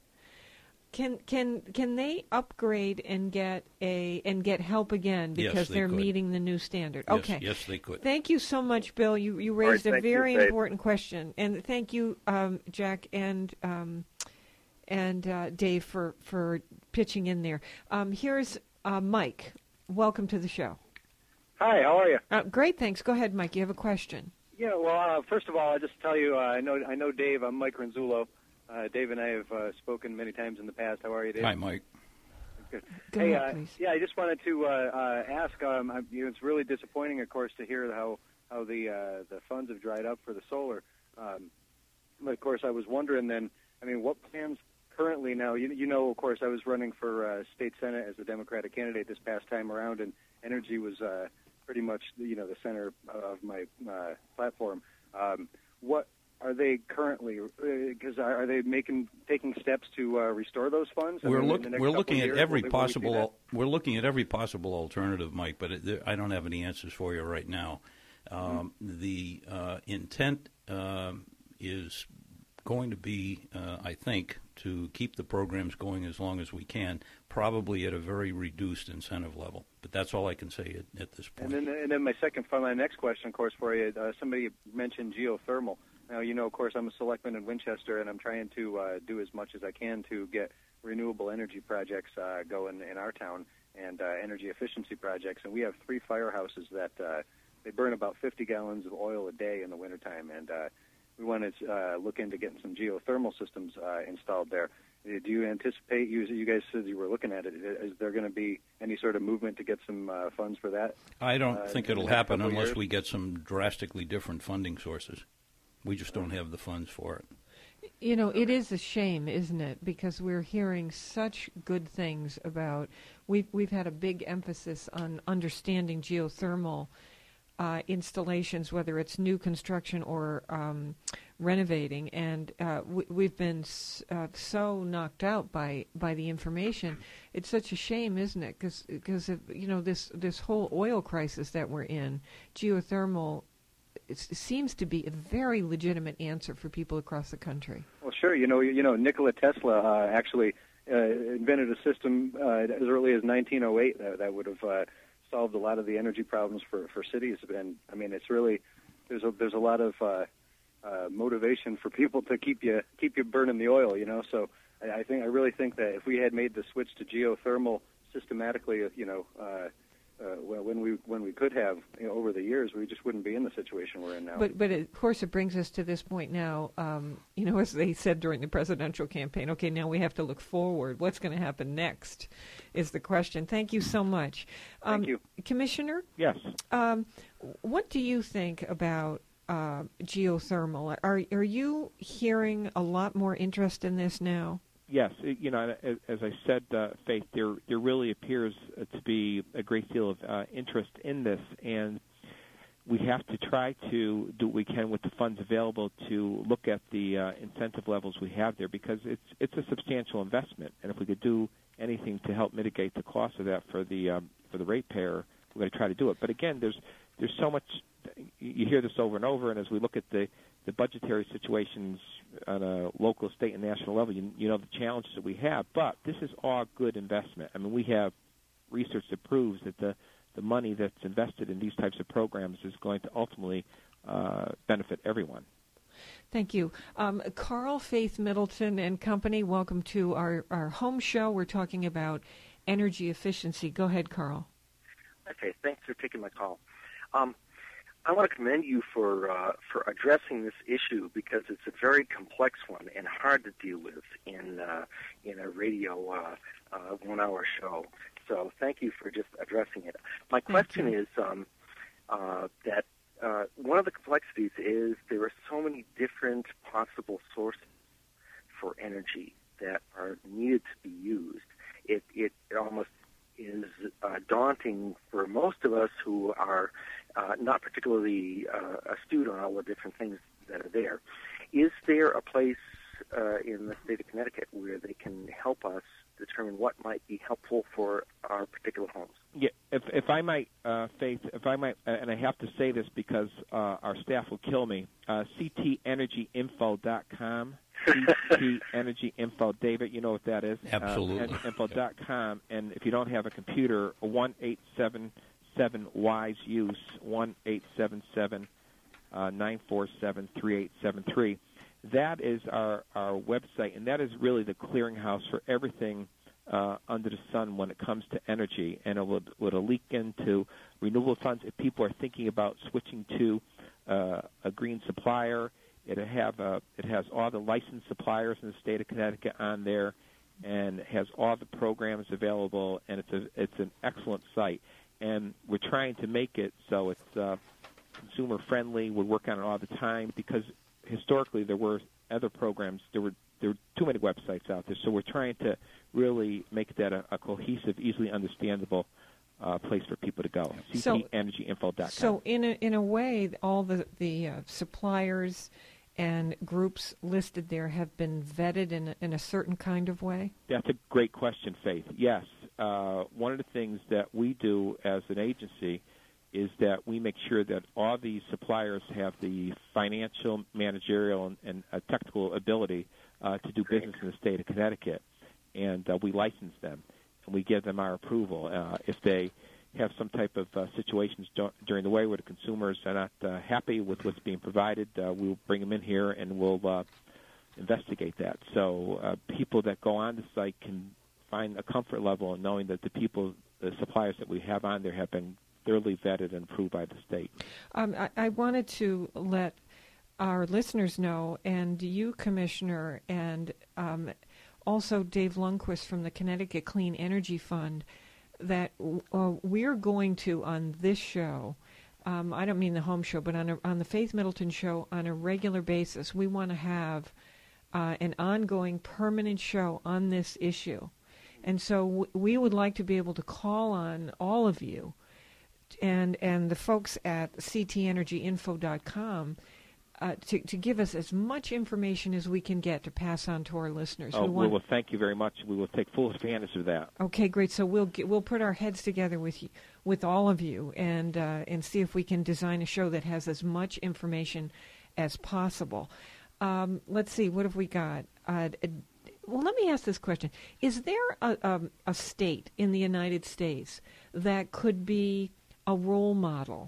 can can can they upgrade and get a and get help again Yes, because they they're could. meeting the new standard? Yes, Okay. yes, they could. Thank you so much, Bill. You you right, raised a thank you, very Faith. important question, and thank you, um, Jack and um, and uh, Dave for for pitching in there. Um, here's uh, Mike. Welcome to the show. Hi, how are you? Uh, great, thanks. Go ahead, Mike. You have a question. Yeah, well, uh, first of all, I'll just tell you, uh, I know I know Dave. I'm Mike Ronzullo. Uh, Dave and I have uh, spoken many times in the past. How are you, Dave? Hi, Mike. Good. Go hey, ahead, uh, please. yeah, I just wanted to uh, uh, ask. Um, I, you know, it's really disappointing, of course, to hear how how the uh, the funds have dried up for the solar. Um, but of course, I was wondering then. I mean, what plans currently now? You, you know, of course, I was running for uh, state senate as a Democratic candidate this past time around, and energy was uh, pretty much you know the center of my uh, platform. Um, what are they currently? Because uh, are, are they making taking steps to uh, restore those funds? I We're, mean, look, in the next we're couple looking at years, every will they- will we see possible. We're looking at every possible alternative, Mike. But it, there, I don't have any answers for you right now. Um, mm-hmm. The uh, intent um, is going to be, uh, I think, to keep the programs going as long as we can, probably at a very reduced incentive level. But that's all I can say at, at this point. And then, and then my second, my next question, of course, for you. Uh, somebody mentioned geothermal. Now, you know, of course, I'm a selectman in Winchester, and I'm trying to uh, do as much as I can to get renewable energy projects uh, going in our town and uh, energy efficiency projects. And we have three firehouses that uh, they burn about fifty gallons of oil a day in the wintertime, and uh, we want to uh, look into getting some geothermal systems uh, installed there. Do you anticipate, you, you guys said you were looking at it, is there going to be any sort of movement to get some uh, funds for that? I don't uh, think it'll happen unless years? we get some drastically different funding sources. We just don't have the funds for it. You know, it is a shame, isn't it? Because we're hearing such good things about, we've, we've had a big emphasis on understanding geothermal Uh, installations, whether it's new construction or um, renovating, and uh, we, we've been s- uh, so knocked out by, by the information. It's such a shame, isn't it? Because of you know this this whole oil crisis that we're in, geothermal it seems to be a very legitimate answer for people across the country. Well, sure. You know, you, you know, Nikola Tesla uh, actually uh, invented a system uh, as early as nineteen oh eight that, that would have uh, solved a lot of the energy problems for, for cities. And I mean, it's really there's a there's a lot of uh, uh, motivation for people to keep you keep you burning the oil. You know, so I, I think I really think that if we had made the switch to geothermal systematically, you know, uh, uh, when we when we could have you know, over the years, we just wouldn't be in the situation we're in now. But but of course, it brings us to this point now. Um, you know, as they said during the presidential campaign, okay, now we have to look forward. What's going to happen next is the question. Thank you so much. Um, Thank you, Commissioner. Yes. Um, what do you think about uh, geothermal? Are are you hearing a lot more interest in this now? Yes, you know, as, as I said, uh, Faith, there there really appears to be a great deal of uh, interest in this, and we have to try to do what we can with the funds available to look at the uh, incentive levels we have there, because it's it's a substantial investment, and if we could do anything to help mitigate the cost of that for the um, for the ratepayer, we're going to try to do it. But again, there's there's so much. You hear this over and over, and as we look at the the budgetary situations on a local, state, and national level, you, you know the challenges that we have. But this is all good investment. I mean, we have research that proves that the, the money that's invested in these types of programs is going to ultimately uh, benefit everyone. Thank you. Um, Carl Faith Middleton and Company, welcome to our, our home show. We're talking about energy efficiency. Go ahead, Carl. Okay, thanks for taking my call. Um, I want to commend you for uh, for addressing this issue, because it's a very complex one and hard to deal with in uh, in a radio uh, uh, one-hour show. So thank you for just addressing it. My question is um, uh, that uh, one of the complexities is there are so many different possible sources for energy that are needed to be used. It it, it almost is uh, daunting for most of us who are uh, not particularly uh, astute on all the different things that are there. Is there a place uh, in the state of Connecticut where they can help us determine what might be helpful for our particular homes? Yeah, if if I might, uh, Faith, if I might, and I have to say this because uh, our staff will kill me, uh, c t energy info dot com. C T Energy Info, David, you know what that is? Absolutely. Uh, info dot com, and if you don't have a computer, one eight seven seven WISE use, one eight seven seven nine four seven three eight seven three. That is our, our website, and that is really the clearinghouse for everything uh, under the sun when it comes to energy, and it would, would leak into renewable funds. If people are thinking about switching to uh, a green supplier, It have uh, it has all the licensed suppliers in the state of Connecticut on there, and it has all the programs available, and it's a it's an excellent site. And we're trying to make it so it's uh, consumer friendly. We work on it all the time, because historically there were other programs. There were there were too many websites out there, so we're trying to really make that a, a cohesive, easily understandable uh, place for people to go. So- C T energy info dot com. So in a, in a way, all the, the uh, suppliers and groups listed there have been vetted in a, in a certain kind of way? That's a great question, Faith. Yes. Uh, one of the things that we do as an agency is that we make sure that all these suppliers have the financial, managerial, and, and uh, technical ability uh, to do business in the state of Connecticut. And uh, we license them, and we give them our approval. Uh, if they have some type of uh, situations do- during the way where the consumers are not uh, happy with what's being provided, uh, we'll bring them in here and we'll uh, investigate that. So uh, people that go on the site can find a comfort level in knowing that the people, the suppliers that we have on there have been thoroughly vetted and approved by the state. Um, I, I wanted to let our listeners know, and you, Commissioner, and um, also Dave Lundquist from the Connecticut Clean Energy Fund, that uh, we're going to, on this show, um, I don't mean the home show, but on, a, on the Faith Middleton show, on a regular basis, we want to have uh, an ongoing, permanent show on this issue. And so w- we would like to be able to call on all of you and and the folks at c t energy info dot com uh, to, to give us as much information as we can get to pass on to our listeners. Oh, we want, well, thank you very much. We will take full advantage of that. Okay, great. So we'll get, we'll put our heads together with you, with all of you, and uh, and see if we can design a show that has as much information as possible. Um, let's see, what have we got? Uh, well, let me ask this question: is there a, um, a state in the United States that could be a role model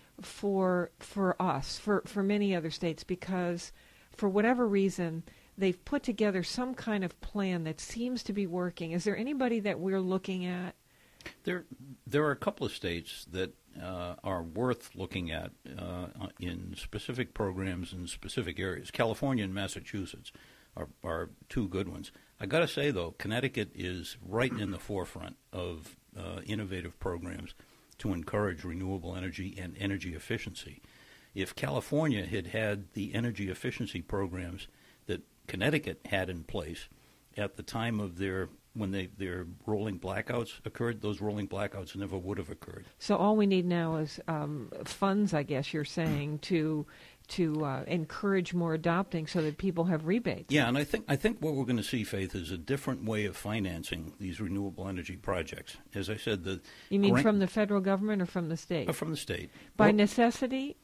for for us, for, for many other states, because for whatever reason they've put together some kind of plan that seems to be working? Is there anybody that we're looking at? There, there are a couple of states that uh, are worth looking at uh, in specific programs in specific areas. California and Massachusetts are, are two good ones. I got to say, though, Connecticut is right in the forefront of uh, innovative programs to encourage renewable energy and energy efficiency. If California had had the energy efficiency programs that Connecticut had in place at the time of their when they, their rolling blackouts occurred, those rolling blackouts never would have occurred. So all we need now is um, funds, I guess you're saying, to to uh, encourage more adopting so that people have rebates. Yeah, and I think I think what we're going to see, Faith, is a different way of financing these renewable energy projects. As I said, the You mean grant- from the federal government or from the state? Uh, from the state. By Well, necessity?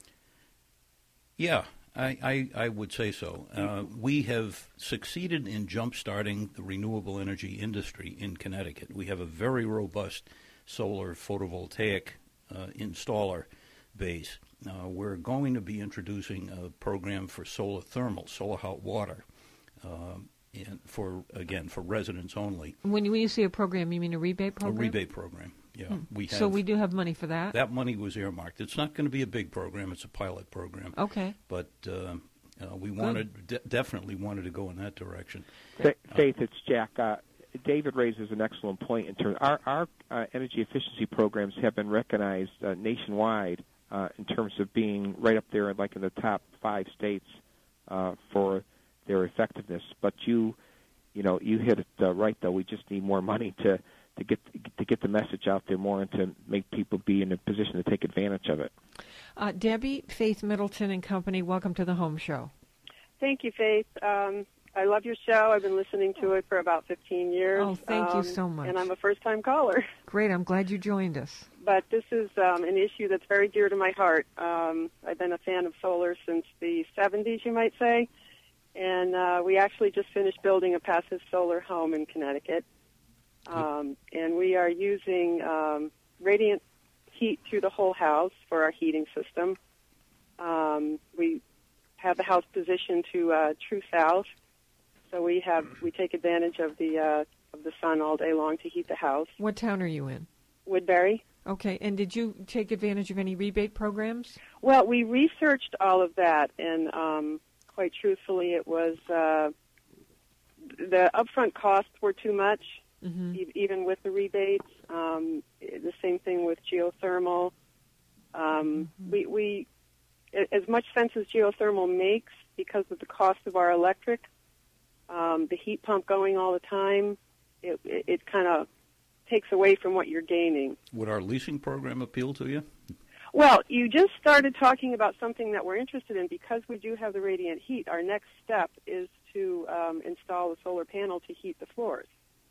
Yeah, I, I, I would say so. Uh, we have succeeded in jump-starting the renewable energy industry in Connecticut. We have a very robust solar photovoltaic uh, installer base. Uh, we're going to be introducing a program for solar thermal, solar hot water, uh, and for, again, for residents only. When you, when you say a program, you mean a rebate program? A rebate program, yeah. Hmm. We have, so we do have money for that? That money was earmarked. It's not going to be a big program. It's a pilot program. Okay. But uh, uh, we wanted de- definitely wanted to go in that direction. Fa- Faith, it's Jack. Uh, David raises an excellent point in terms our our uh, energy efficiency programs have been recognized uh, nationwide uh, in terms of being right up there, like in the top five states uh, for their effectiveness. But you, you know, you hit it uh, right though. We just need more money to to get to get the message out there more and to make people be in a position to take advantage of it. Uh, Debbie, Faith Middleton and Company, welcome to the Home Show. Thank you, Faith. Um, I love your show. I've been listening to it for about fifteen years. Oh, thank you um, so much. And I'm a first-time caller. Great. I'm glad you joined us. But this is um, an issue that's very dear to my heart. Um, I've been a fan of solar since the seventies, you might say. And uh, we actually just finished building a passive solar home in Connecticut. Um, and we are using um, radiant heat through the whole house for our heating system. Um, we have the house positioned to uh, true south, so we have we take advantage of the uh, of the sun all day long to heat the house. What town are you in? Woodbury. Okay. And did you take advantage of any rebate programs? Well, we researched all of that, and um, quite truthfully, it was uh, the upfront costs were too much. Mm-hmm. E- even with the rebates. Um, the same thing with geothermal. Um, Mm-hmm. we, we, a- as much sense as geothermal makes because of the cost of our electric, um, the heat pump going all the time, it, it, it kind of takes away from what you're gaining. Would our leasing program appeal to you? Well, you just started talking about something that we're interested in. Because we do have the radiant heat, our next step is to um, install a solar panel to heat the floors.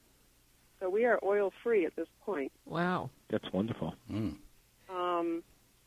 So we are oil-free at this point. Wow. That's wonderful. Mm. Um,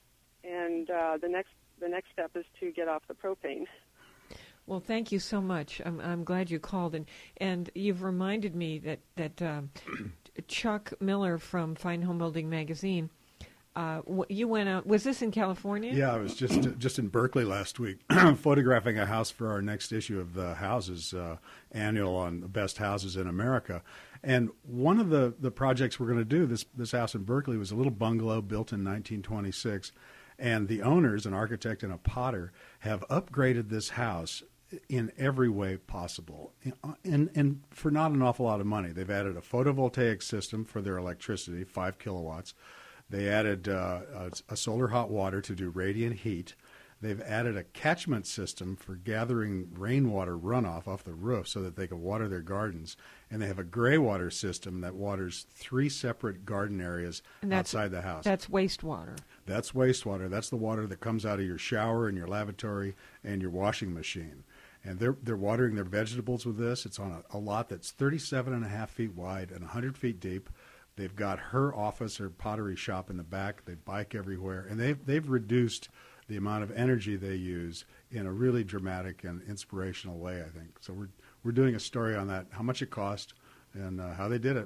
and uh, the next the next step is to get off the propane. Well, thank you so much. I'm I'm glad you called, and and you've reminded me that that um, Chuck Miller from Fine Home Building Magazine. Uh, w- you went out. Was this in California? Yeah, I was just just in Berkeley last week, photographing a house for our next issue of the Houses uh, annual on the best houses in America. And one of the, the projects we're going to do, this this house in Berkeley, was a little bungalow built in nineteen twenty-six, and the owners, an architect and a potter, have upgraded this house in every way possible, and and for not an awful lot of money. They've added a photovoltaic system for their electricity, five kilowatts. They added uh, a, a solar hot water to do radiant heat. They've added a catchment system for gathering rainwater runoff off the roof so that they can water their gardens. And they have a gray water system that waters three separate garden areas And that's, outside the house. That's wastewater. That's wastewater. That's the water that comes out of your shower and your lavatory and your washing machine. And they're they're watering their vegetables with this. It's on a, a lot that's thirty-seven and a half feet wide and one hundred feet deep. They've got her office or pottery shop in the back. They bike everywhere. And they've, they've reduced the amount of energy they use in a really dramatic and inspirational way, I think. So we're we're doing a story on that, how much it cost and uh, how they did it.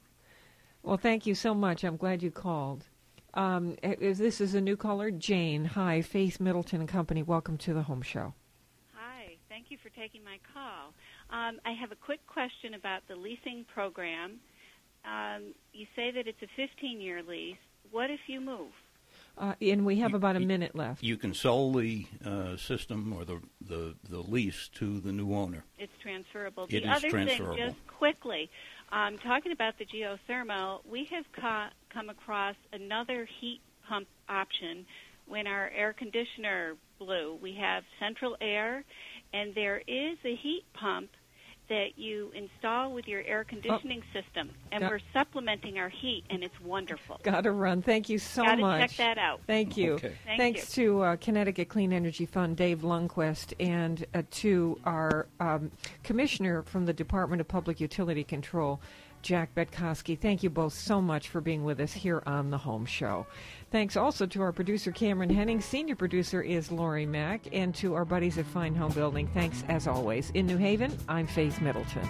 Well, thank you so much. I'm glad you called. Um, is, this is a new caller, Jane. Hi, Faith Middleton and Company. Welcome to the Home Show. Hi, thank you for taking my call. Um, I have a quick question about the leasing program. Um, you say that it's a fifteen-year lease. What if you move? Uh, and we have about a minute left. You can sell the uh, system or the, the the lease to the new owner. It's transferable. It the is other transferable. thing, just quickly, um, talking about the geothermal, we have ca- come across another heat pump option when our air conditioner blew. We have central air, and there is a heat pump that you install with your air conditioning oh. system, and Got- we're supplementing our heat, and it's wonderful. Got to run. Thank you so Gotta much. check that out. Thank you. Okay. Thank Thanks you. to uh, Connecticut Clean Energy Fund, Dave Lundquist, and uh, to our um, commissioner from the Department of Public Utility Control, Jack Betkoski. Thank you both so much for being with us here on The Home Show. Thanks also to our producer, Cameron Henning. Senior producer is Lori Mack. And to our buddies at Fine Home Building, thanks as always. In New Haven, I'm Faith Middleton.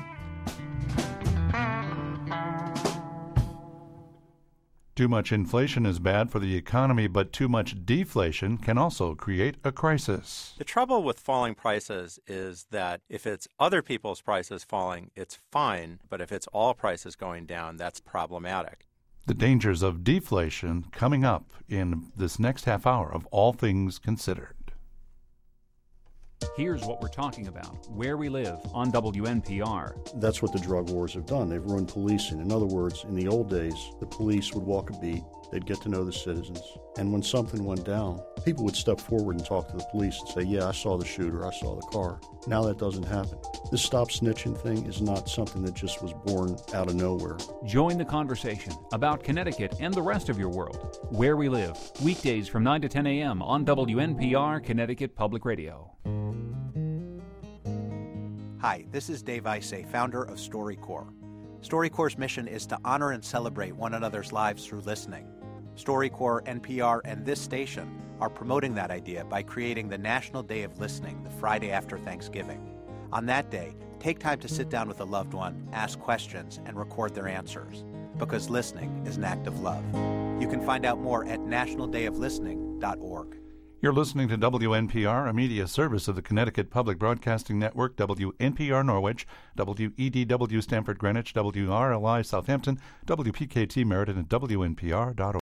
Too much inflation is bad for the economy, but too much deflation can also create a crisis. The trouble with falling prices is that if it's other people's prices falling, it's fine, but if it's all prices going down, that's problematic. The dangers of deflation coming up in this next half hour of All Things Considered. Here's what we're talking about, Where We Live on W N P R. That's what the drug wars have done. They've ruined policing. In other words, in the old days, the police would walk a beat, they'd get to know the citizens, and when something went down, people would step forward and talk to the police and say, yeah, I saw the shooter, I saw the car. Now that doesn't happen. This stop snitching thing is not something that just was born out of nowhere. Join the conversation about Connecticut and the rest of your world. Where We Live, weekdays from nine to ten a.m. on W N P R, Connecticut Public Radio. Hi, this is Dave Isay, founder of StoryCorps. StoryCorps' mission is to honor and celebrate one another's lives through listening. StoryCorps, N P R, and this station are promoting that idea by creating the National Day of Listening, the Friday after Thanksgiving. On that day, take time to sit down with a loved one, ask questions, and record their answers, because listening is an act of love. You can find out more at national day of listening dot org. You're listening to W N P R, a media service of the Connecticut Public Broadcasting Network, W N P R Norwich, W E D W Stamford Greenwich, W R L I Southampton, W P K T Meriden, and W N P R dot org.